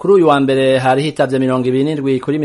Kuri uyu wa mbere hari hitavye 27 kuri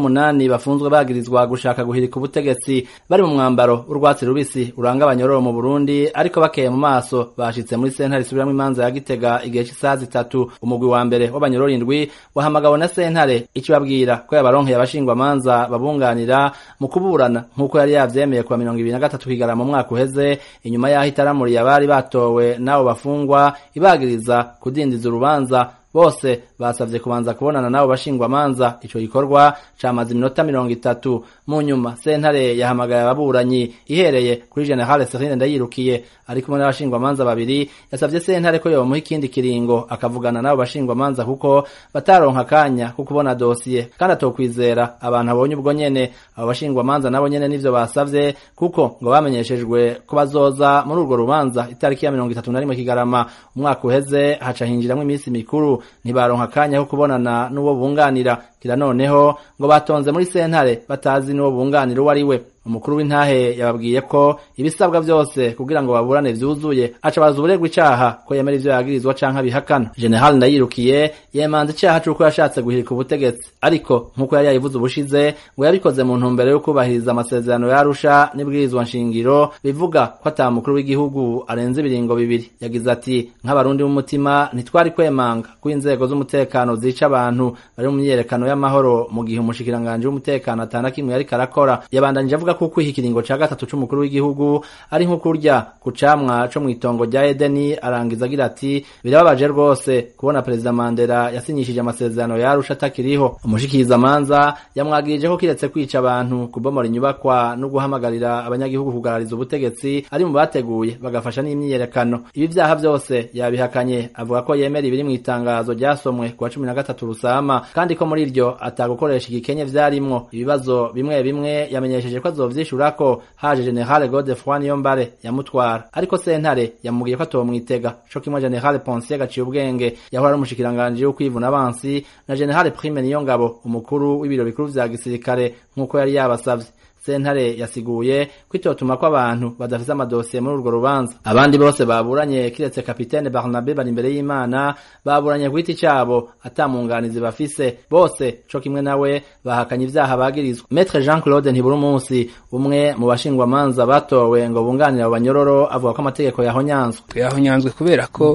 28 bafunzwe bagirizwa gushaka guhirika ubutegetsi bari mu mwambaro urwatsi rubisi uranga abanyororo mu Burundi ariko bakeye mu maso bashitse muri sentare isubiramwo imanza ya Gitega igihe c'isaha 3. Umugwi wa mbere w'abanyororo 7 wahamagawe na sentare ikibabwira ko yabaronkeye abashingwa manza babunganira mu kuburana nkuko yari yavyemeye kwa 23 Kigarama mu mwaka uheze inyuma yaho itaramuriye abari batowe nabo bafungwa ibagiriza kudindiza urubanza. Bose basavye kubanza kubonana nabo bashingwa manza. Ico gikorwa camaze iminota 30. Mu nyuma sentare yahamagaye ababuranyi ihereye kuri General Serine Ndayirukiye ari kumwe n'abashingwa manza babiri. Yasavye sentare ko yomuha ikindi kiringo akavugana nabo bashingwa manza kuko bataronka kanya ko kubona dossier kandi atokwizera abantu abonye ubwo nyene. Abo bashingwa manza nabo nyene nivyo basavye kuko ngo bamenyeshejwe ko bazoza muri urwo rubanza itariki ya 31 Kigarama umwaka uheze haca hinjiramwe imisi mikuru. Ntibaronka kanya ko kubonana n'uwo bunganira kira noneho ngo batonze muri sentare batazi n'uwo bunganira uwo ari we. Umukuru w'intahe yababwiye ko ibisabwa byose kugira ngo baburane vyuzuye aca baza uburegwa icaha ko yemera ivyo yagirizwa canke bihakana. General Ndayirukiye yemanze icaha c'uko yashatse guhirika ubutegetsi ariko nkuko yari yayivuze ubushize ngo yabikoze mu ntumbero yo kubahiriza amasezerano ya Arusha n'ibwirizwa nshingiro bivuga ko ata mukuru w'igihugu arenze ibiringo bibiri. Yagize ati nk'abarundi b'umutima ntitwari kwemanga ko inzego z'umutekano zica abantu bari mu myerekano y'amahoro mu gihe umushikiranganje w'umutekano atana kimwe yari karakora. Yabandanije avuga kuko ikiringo ca gatatu c'umukuru w'igihugu ari nko kurya kucamwa co mwitongo rya Edeni. Arangiza agira ati birababaje rwose kubona Perezida Mandela yasinyishije amasezerano ya Arusha atakiriho. Umushikiriza manza yamwagirije ko kiretse kwica abantu, kubomora inyubakwa no guhamagarira abanyagihugu kugarariza ubutegetsi ari mu bateguye bagafasha n'imyiyerekano. Ibi vyaha vyose yabihakanye avuga ko yemera ibiri mu itangazo ryasomwe ku wa 13 Rusama kandi ko muri iryo atagukoresha igikenye vyarimwo. Ibibazo bimwe bimwe yamenyesheje ko azovyishura ko haje General Godefroid Niyombare yamutwara ariko sentare yamubwiye ko atomwitega. Co kimwe General Ponsier gaciye ubwenge yahora ari umushikiranganje wo kwivuna abansi na General Prime Niyongabo umukuru w'ibiro bikuru vya gisirikare nkuko yari yabasavye. Sentare yasiguye kwitotuma ko abantu badafise amadosiye muri urwo rubanza. Abandi bose baburanye kiretse Kapitene Barnabe bari imbere y'Imana baburanye kwiti cabo atamunganizi bafise. Bose co kimwe nawe bahakanye ivyaha bagirizwa. Maître Jean-Claude Ntiburumunsi umwe mu bashingwa manza batowe ngo bunganira abanyororo avuga ko amategeko yahonyanzwe kubera ko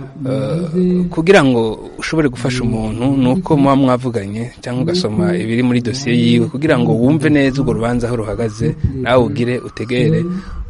kugira ngo ushobore gufasha umuntu nuko muba mwavuganye cyangwa ugasoma ibiri muri dosiye yiwe kugira ngo wumve neza urwo rubanza aho ruhagaze nawe ugire utegere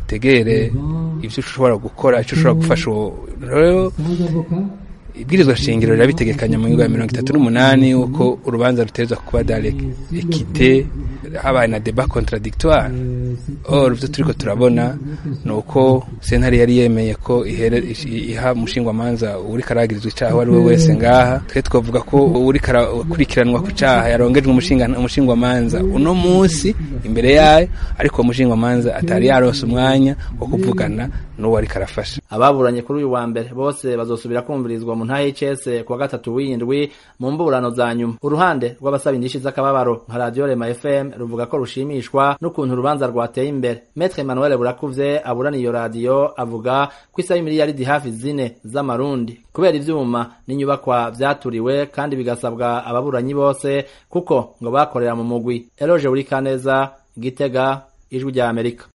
ivyo ushobora gukora icyo ushobora gufasha rero ibwirizwa shingiro rirabitegekanya mu 38 uko urubanza ruteza kuba direct equité habaye na débat contradictoire. Or ivyo turiko turabona nuko sentare yari yemeye ko iha mushingwa manza uri karagirizwa icaha wari we wese ngaha. Twe twavuga ko uri karakurikiranwa ku caha yarongejwe umushingwa manza uno munsi imbere yayo ariko umushingwa manza atari yarose umwanya wo kuvugana n'uwo ari karafasha. Ababuranye kuri uyu wa mbere bose bazosubira kumvirizwa mu ntahe y'icese kuwa 3 w'indwi mu mburano za nyuma. Uruhande rw'abasaba indishi z'akababaro nka Radio Rema FM ruvuga ko rushimishwa n'ukuntu urubanza rwateye imbere. Maître Emmanuel Burakuvye aburana iyo radio avuga ko isaba miliyaridi hafi 4 z'amarundi kubera ivyuma n'inyubakwa vyaturiwe kandi bigasabwa ababuranyi bose kuko ngo bakorera mu mugwi. Eloge Urikaneza, Gitega, Ijwi rya Amerika.